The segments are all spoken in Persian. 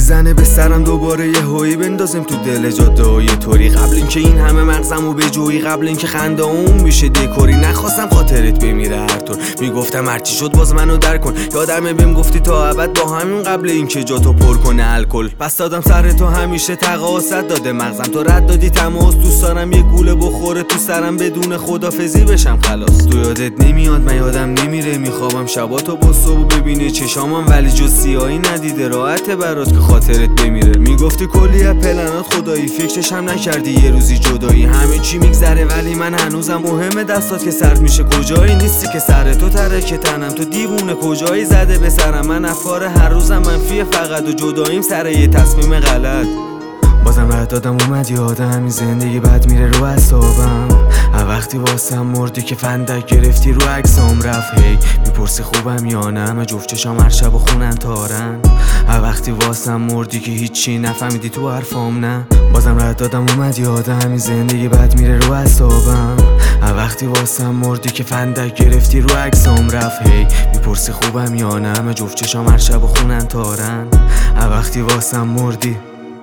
میزنه به سرم دوباره یه هویی بندازم تو دل جاده و یه طوری. قبل اینکه این همه مغزمو به جویی، قبل اینکه خنده اون بشه دکوری. نخواستم خاطرت بمیره هر طور، میگفتم هرچی شد باز منو در کن. یادمه بهم گفتی تا ابد با همین، قبل اینکه جاتو پر کنه الکل. پس دادم سر تو همیشه تقاصت داده مغزم، تو رد دادی تماس. دوست دارم یه گوله بخوره تو سرم بدون خدافظی بشم خلاص. تو یادت نمیاد من یادم نمیره، میخوابم شباتو با صبح ببینه چشامم ولی جز سیاهی ندیده. راحته برات که خاطرت بمیره. میگفتی کلی از پلنات خدایی، فکرش هم نکردی یه روزی جدایی. همه چی میگذره ولی من هنوزم مهمه دستات که سرد میشه. کجایی نیستی که سر تو ترکه تنم، تو دیوونه کجایی زده به سرم. من افکار هر روزم منفیه فقط و جداییم سر یه تصمیم غلط. بازم رد دادم اومد یادم این زندگی بد میره رو اعصابم. وقتی واسم مردی که فندک گرفتی رو عکسام رفت. هی میپرسی خوبم یا نه، من جفت چشام هر شب و خونم تارن. وقتی واسم مردی که هیچی نفهمیدی تو حرفام نه. بازم رد دادم اومد یادم این زندگی بد میره رو اعصابم. وقتی واسم مردی که فندک گرفتی رو عکسام رفت. هی میپرسی خوبم یا نه، من جفت چشام هر شب و خونم تارن. وقتی واسم مردی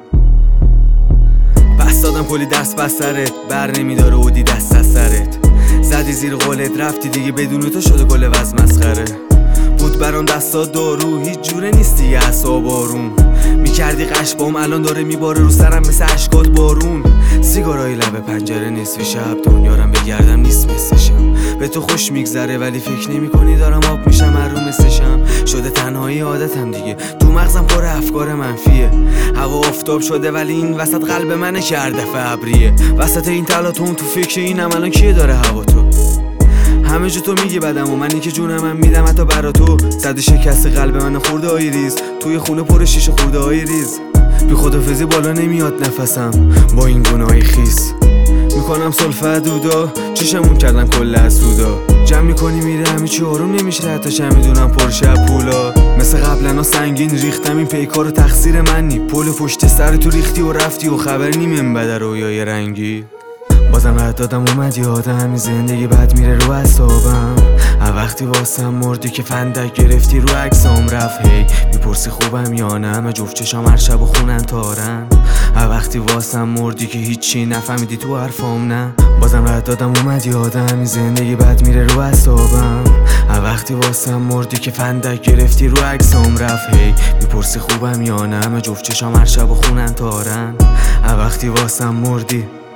پس دادم کلی دست بس سرت، بر نمیداره اودی دست از سرت. زدی زیر قولت رفتی دیگه، بدون تو شده گل وز مسخره. بود برام دستا دارو، هیچ جوره نیست دیگه اعصاب آروم. میکردی قش بام، الان داره میباره رو سرم مثل اشکات بارون. سیگارای لب پنجره نصف شب، دنیارم بگردم نیست مثلشم. به تو خوش میگذره ولی فکر نمی کنی دارم آب میشم محروم مثلشم. شده تنهایی عادتم دیگه، تو مغزم پر افکار منفیه. هوا آفتاب شده ولی این وسط قلب منه که هر دفعه ابریه. وسط این تلاطم تو فکر اینم الان کیه داره هوا تو. همه جو تو میگی بدم و منی که جونم میدم حتی برا تو. زدی شکست قلب من خورده های ریز، توی خونه پر شیشه خورده های ریز. بی خدافزی بالا نمیاد نفسم با این گناهی خیس. میکنم سلفه دودا، چشمون کردن کل از سودا. جمع میکنی میره همه چی آروم نمیشه، حتی چه میدونم پرشه پولا. مثل قبلنا سنگین ریختم، این پیکارو تقصیر من نی. پل پشت سر تو ریختی و رفتی و خبر نیم بده رویای رنگی. بازم رد دادم اومد یادم این زندگی بد میره رو اعصابم. وقتی واسم مردی که فندک گرفتی رو عکسام رفت. هی میپرسی خوبم یا نه، من جفت چشام هر شب و خونم تارن. وقتی واسم مردی که هیچی نفهمیدی تو حرفام نه. بازم رد دادم اومد یادم این زندگی بد میره رو اعصابم. وقتی واسم مردی که فندک گرفتی رو عکسام رفت. هی میپرسی خوبم یا نه، من جفت چشام هر شب و خونم تارن. وقتی واسم مردی